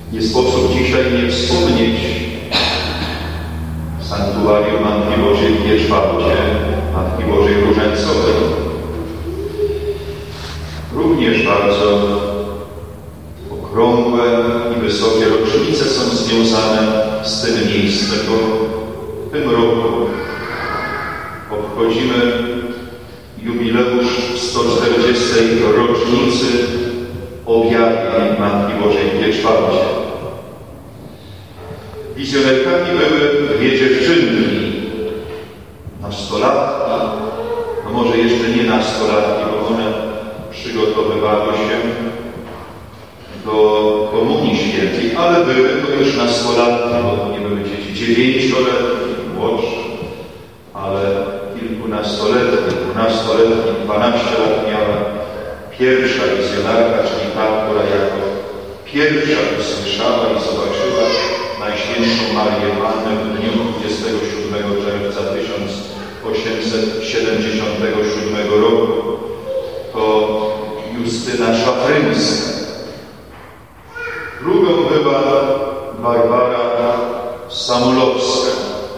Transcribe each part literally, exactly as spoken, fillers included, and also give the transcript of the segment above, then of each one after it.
Nie sposób dzisiaj nie wspomnieć sanktuarium Matki Bożej w Wierzbałcie, Matki Bożej Różańcowej. Również bardzo okrągłe i wysokie rocznice są związane z tym miejscem, bo w tym roku obchodzimy jubileusz sto czterdziestej rocznicy objawień Matki Bożej w Wierzbałcie. Wizjonerkami były dwie dziewczynki, nastolatki, no może jeszcze nie nastolatki, bo one przygotowywały się do Komunii Świętej, ale były to już nastolatki, bo to nie były dzieci dziewięcioletnie, młodsze, ale kilkunastoletnie, dwunastoletnie, dwanaście lat miała pierwsza wizjonarka, czyli ta, która jako pierwsza usłyszała i zobaczyła Najświętszą Marię Pannę w dniu dwudziestego siódmego czerwca tysiąc osiemset siedemdziesiątego siódmego roku. To Justyna Szafryńska. Drugą była Barbara Samulowska.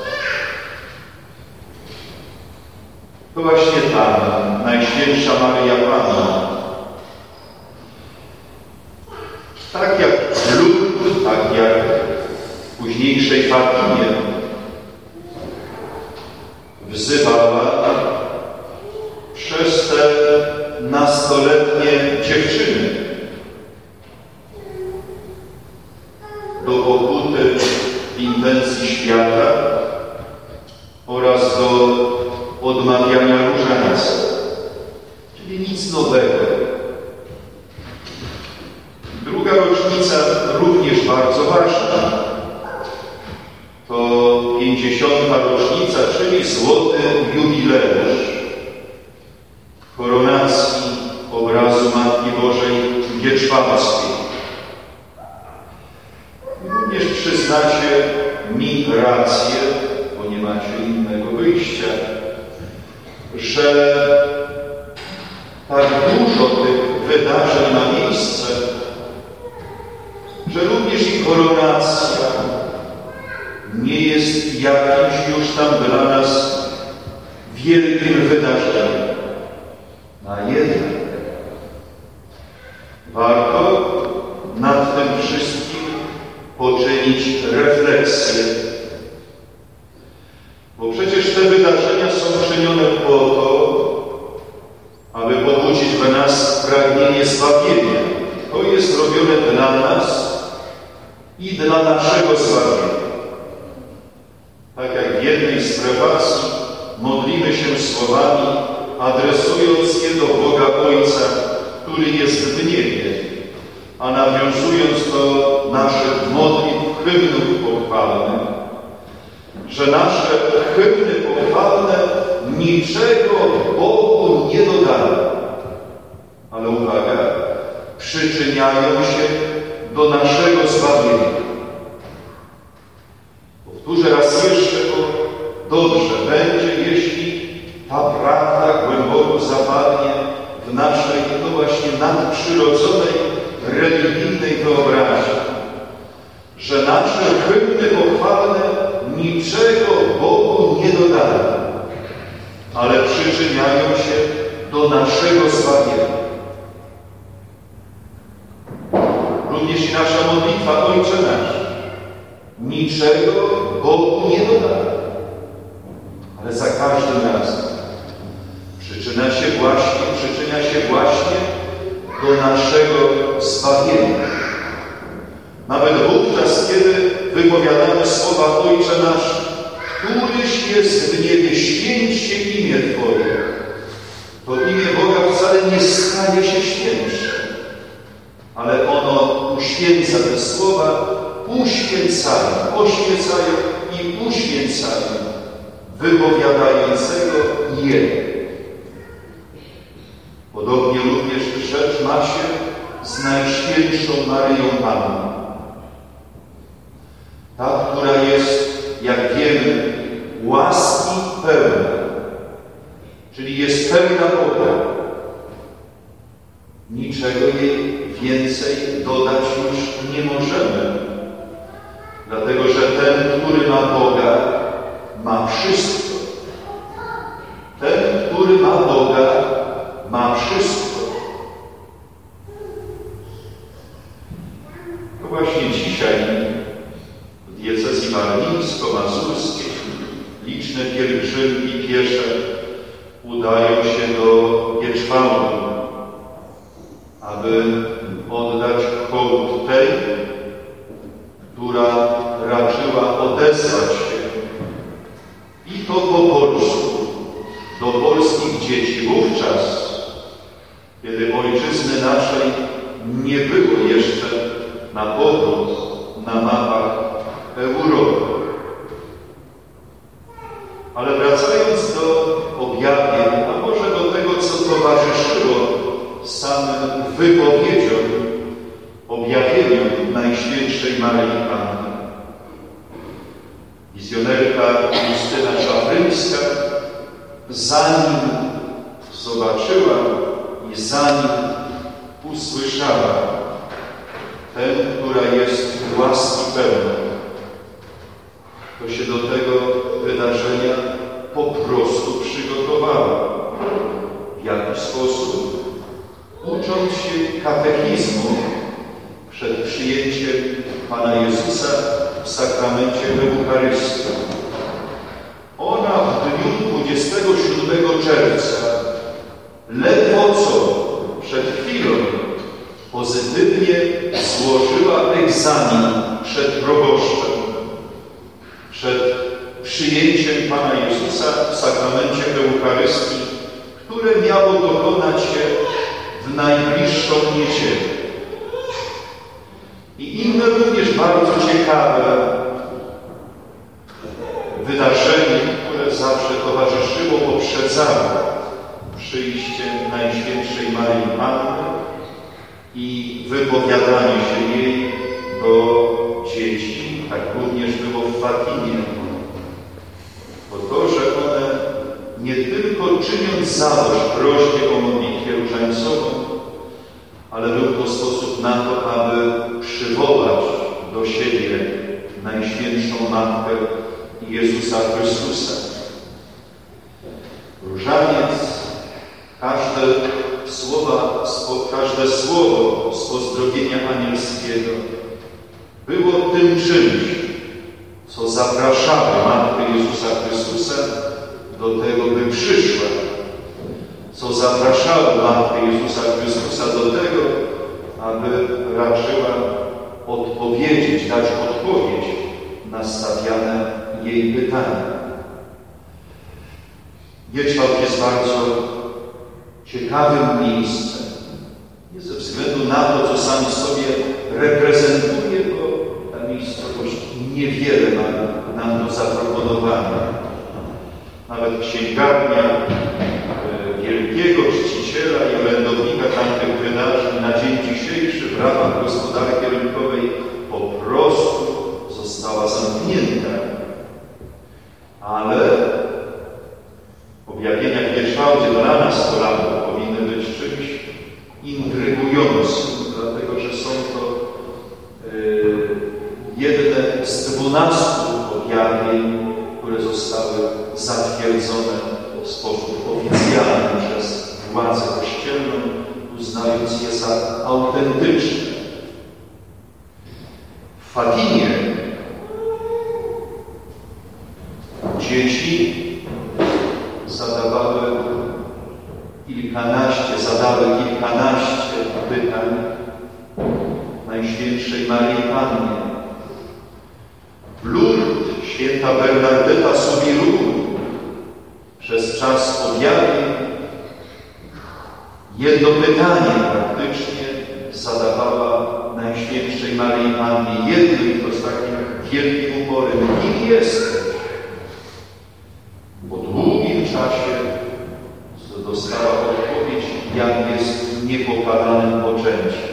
To właśnie ta Najświętsza Maryja Panna. Tak jak lud, tak jak w późniejszej Fatimie wzywała przez te nastoletnie dziewczyny do pokuty w intencji świata oraz do odmawiania różańca, czyli nic nowego. Druga rocznica również bardzo ważna. To pięćdziesiąta rocznica, czyli złoty jubileusz koronacji obrazu Matki Bożej Wierzbałskiej. Również przyznacie mi rację, bo nie macie innego wyjścia, że tak dużo tych wydarzeń ma miejsce, że również i koronacja nie jest jakimś już tam dla nas wielkim wydarzeniem. A jednak warto nad tym wszystkim poczynić refleksję. Bo przecież te wydarzenia są czynione po to, aby pobudzić w nas pragnienie zbawienia. To jest robione dla nas i dla naszego zbawienia. Tak jak w jednej z prefacji modlimy się słowami, adresując je do Boga Ojca, który jest w niebie, a nawiązując do naszych modlitw hymnów pochwalnych, że nasze hymny pochwalne niczego Bogu nie dodają, ale uwaga, przyczyniają się do naszego zbawienia. Powtórzę raz jeszcze, bo dobrze będzie, jeśli ta prawda głęboko zapadnie w naszej, no właśnie, nadprzyrodzonej, religijnej wyobraźni, że nasze hymny pochwalne niczego Bogu nie dodają, ale przyczyniają się do naszego zbawienia. Również i nasza modlitwa Ojcze nasz niczego Bogu nie dodaje, ale za każdym razem przyczynia się właśnie, przyczynia się właśnie do naszego zbawienia. Nawet wówczas, kiedy wypowiadamy słowa Ojcze nasz, któryś jest w niebie, święć się imię Twoje, to imię Boga wcale nie staje się świętsze, ale ono uświęca te słowa, uświęcają, oświecają i uświęcają wypowiadającego je. Podobnie również rzecz ma się z Najświętszą Maryją Panną. Ta, która jest, jak wiemy, łaski pełna, czyli jest pełna Boga. Niczego jej więcej dodać już nie możemy. Dlatego, że ten, który ma Boga, ma wszystko. Ten, który ma Boga, ma wszystko. To właśnie dzisiaj w diecezji warmińsko-mazurskiej liczne pielgrzymki piesze udają się do Pieczwałdu, aby oddać hołd tej, która raczyła odezwać się i to po polsku do polskich dzieci wówczas, kiedy ojczyzny naszej nie było jeszcze na powrót na mapach Europy. Ale wracając do objawień, a może do tego, co towarzyszyło samym wypowiedziom, objawieniom Najświętszej Maryi Panny. Wizjonerka Justyna Szafryńska, zanim zobaczyła i zanim usłyszała tę, która jest łaski pełna, to się do tego wydarzenia po prostu przygotowała. W jaki sposób? Ucząc się katechizmu przed przyjęciem Pana Jezusa w sakramencie Eucharystii. Ona w dniu dwudziestego siódmego czerwca, ledwo co przed chwilą, pozytywnie złożyła egzamin przed proboszczem, przed przyjęciem Pana Jezusa w sakramencie Eucharystii, które miało dokonać się w najbliższą niedzielę. I inne również bardzo ciekawe wydarzenie, które zawsze towarzyszyło, poprzedzało przyjście Najświętszej Maryi Panny i wypowiadanie się jej do dzieci. Tak również było w Fatimie. Bo to, że one nie tylko czyniąc zadość prośbie o modlitwę różańcową, ale był to sposób na to, aby przywołać do siebie Najświętszą Matkę Jezusa Chrystusa. Różaniec, każde słowa, każde słowo z pozdrowienia anielskiego było tym czymś, co zapraszało Matkę Jezusa Chrystusa do tego, by przyszła, co zapraszało Matkę Jezusa Chrystusa do tego, aby raczyła odpowiedzieć, dać odpowiedź na stawiane jej pytania. Pieczwałd jest bardzo ciekawym miejscem. Nie ze względu na to, co sam sobie reprezentuje, bo ta miejscowość niewiele ma nam do zaproponowania. Nawet księgarnia wielkiego czciciela i orędownika tamtych wydarzeń na dzień dzisiejszy w ramach gospodarki rynkowej po prostu została zamknięta. Ale objawienia w Pieczwałdzie dla nas, Polaków, powinny być czymś intrygującym, dlatego że są to yy, jedne z dwunastu objawień, które zostały zatwierdzone w sposób oficjalny przez władzę kościelną, uznając je za autentyczne. W Fatimie dzieci zadawały kilkanaście, zadały kilkanaście pytań Najświętszej Maryi Pannie. W Lourdes święta Bernardeta Soubirous przez czas objawień jedno pytanie praktycznie zadawała Najświętszej Maryi Pannie. Jedno i to z takim wielkim uporem. Kim jesteś? Po długim czasie dostała odpowiedź, jak jest niepokalanym poczęciem.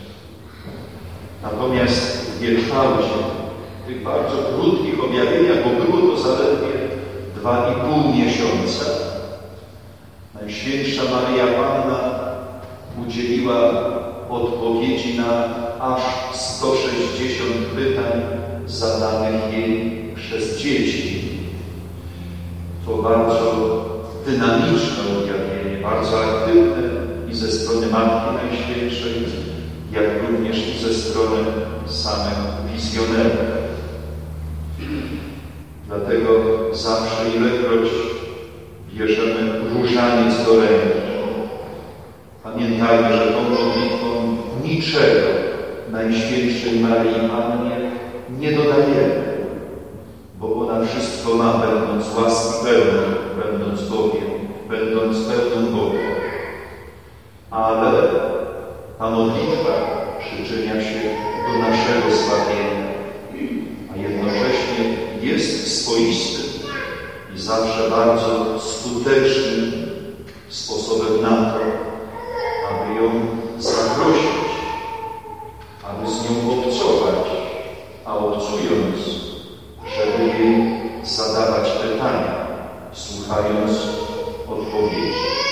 Natomiast w Pieczwałdzie, w tych bardzo krótkich objawieniach, bo było to zaledwie dwa i pół miesiąca, Najświętsza Maryja Panna udzieliła odpowiedzi na aż sto sześćdziesiąt pytań zadanych jej przez dzieci. To bardzo dynamiczne objawienie, bardzo aktywne i ze strony Matki Najświętszej, jak również i ze strony samych wizjonerów. Dlatego zawsze, ilekroć bierzemy różaniec do ręki, pamiętajmy, że tą modlitwą niczego Najświętszej Maryi Pannie nie dodajemy, bo ona wszystko ma, będąc łaski pełną, będąc Bogiem, będąc pełną Boga. Ale ta modlitwa przyczynia się do naszego zbawienia, a jednocześnie jest swoistym i zawsze bardzo skutecznym sposobem na to, aby ją zaprosić, aby z nią obcować, a obcując, żeby jej zadawać pytania, słuchając odpowiedzi.